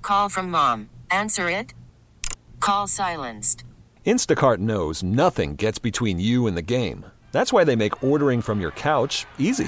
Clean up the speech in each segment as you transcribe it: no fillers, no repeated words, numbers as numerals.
call from mom. Answer it. Call silenced. Instacart knows nothing gets between you and the game. That's why they make ordering from your couch easy.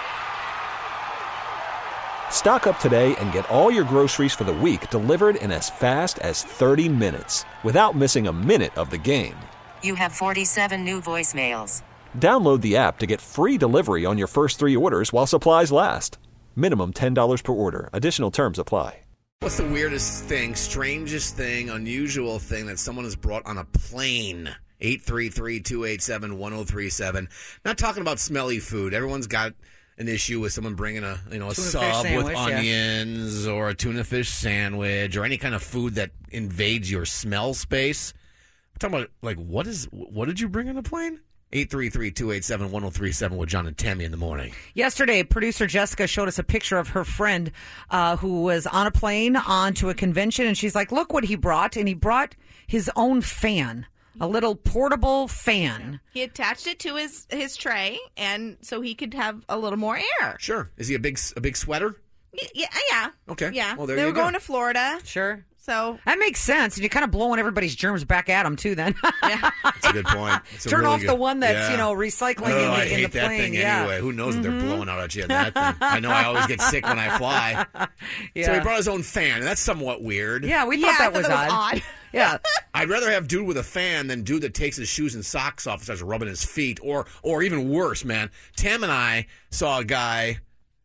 Stock up today and get all your groceries for the week delivered in as fast as 30 minutes without missing a minute of the game. You have 47 new voicemails. Download the app to get free delivery on your first 3 orders while supplies last. Minimum $10 per order. Additional terms apply. What's the weirdest thing, strangest thing, unusual thing that someone has brought on a plane? 833-287-1037. Not talking about smelly food. Everyone's got an issue with someone bringing a sub with onions or a tuna fish sandwich or any kind of food that invades your smell space. I'm talking about, like, what did you bring on a plane? 833-287-1037 with John and Tammy in the morning. Yesterday, producer Jessica showed us a picture of her friend who was on a plane onto a convention, and she's like, look what he brought. And he brought his own fan, a little portable fan. He attached it to his tray, and so he could have a little more air. Sure. Is he a big sweater? Yeah. Okay. Yeah. Well, they were going to Florida. Sure. So that makes sense. And you're kind of blowing everybody's germs back at them, too, then. Yeah. That's a good point. Turn off the one that's, recycling in I hate the plane. that thing anyway. Who knows what they're blowing out at you in that thing. I know I always get sick when I fly. Yeah. So he brought his own fan, and that's somewhat weird. Yeah, we thought that was odd. Yeah. I'd rather have dude with a fan than dude that takes his shoes and socks off and starts rubbing his feet. Or even worse, man. Tam and I saw a guy,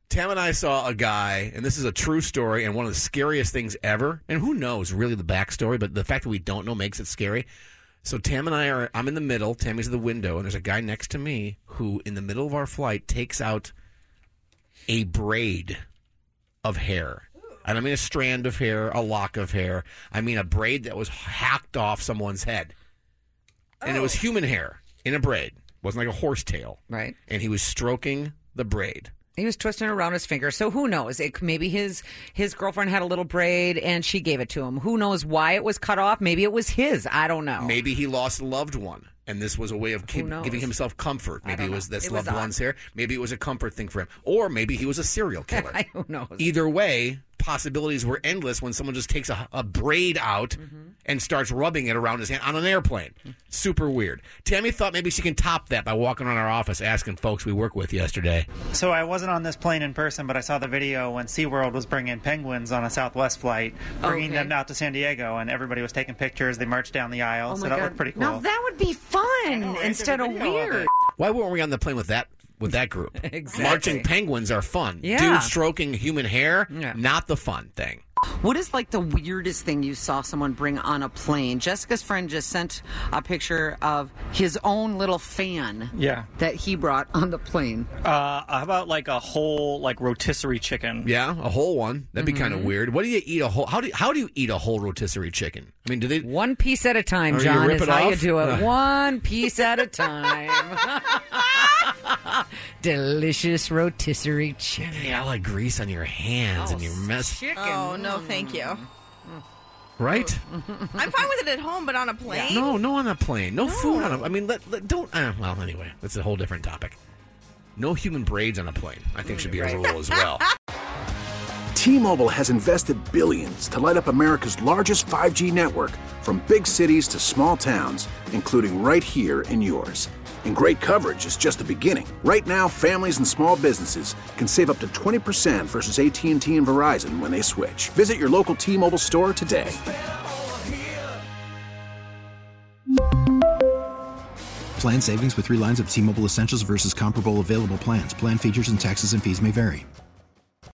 and this is a true story and one of the scariest things ever. And who knows really the backstory, but the fact that we don't know makes it scary. So Tam and I'm in the middle, Tammy's at the window, and there's a guy next to me who, in the middle of our flight, takes out a braid of hair. I don't mean a strand of hair, a lock of hair. I mean a braid that was hacked off someone's head. And it was human hair in a braid. It wasn't like a horse tail. Right. And he was stroking the braid. He was twisting around his finger. So who knows? Maybe his girlfriend had a little braid and she gave it to him. Who knows why it was cut off? Maybe it was his. I don't know. Maybe he lost a loved one, and this was a way of giving himself comfort. Maybe it was this loved one's hair. Maybe it was a comfort thing for him. Or maybe he was a serial killer. Who knows? Either way, possibilities were endless when someone just takes a braid out and starts rubbing it around his hand on an airplane. Super weird. Tammy thought maybe she can top that by walking around our office asking folks we work with yesterday. So I wasn't on this plane in person, but I saw the video when SeaWorld was bringing penguins on a Southwest flight, bringing them out to San Diego, and everybody was taking pictures. They marched down the aisle, so that looked pretty cool. Now that would be fun instead of weird. Why weren't we on the plane with that group? Exactly. Marching penguins are fun. Yeah. Dude stroking human hair, not the fun thing. What is like the weirdest thing you saw someone bring on a plane? Jessica's friend just sent a picture of his own little fan that he brought on the plane. How about like a whole rotisserie chicken? Yeah, a whole one. That'd be kind of weird. What do you eat a whole? How do you eat a whole rotisserie chicken? I mean, do they one piece at a time? Or John, you rip is it how off? you do it. One piece at a time. Delicious rotisserie chicken. Yeah, all like grease on your hands and your mess. Chicken. Oh, no, thank you. Right? I'm fine with it at home, but on a plane? No, on a plane. No food on a... I mean, don't... well, anyway, that's a whole different topic. No human braids on a plane, I think, should be a rule as well. T-Mobile has invested billions to light up America's largest 5G network, from big cities to small towns, including right here in yours. And great coverage is just the beginning. Right now, families and small businesses can save up to 20% versus AT&T and Verizon when they switch. Visit your local T-Mobile store today. Plan savings with 3 lines of T-Mobile Essentials versus comparable available plans. Plan features and taxes and fees may vary.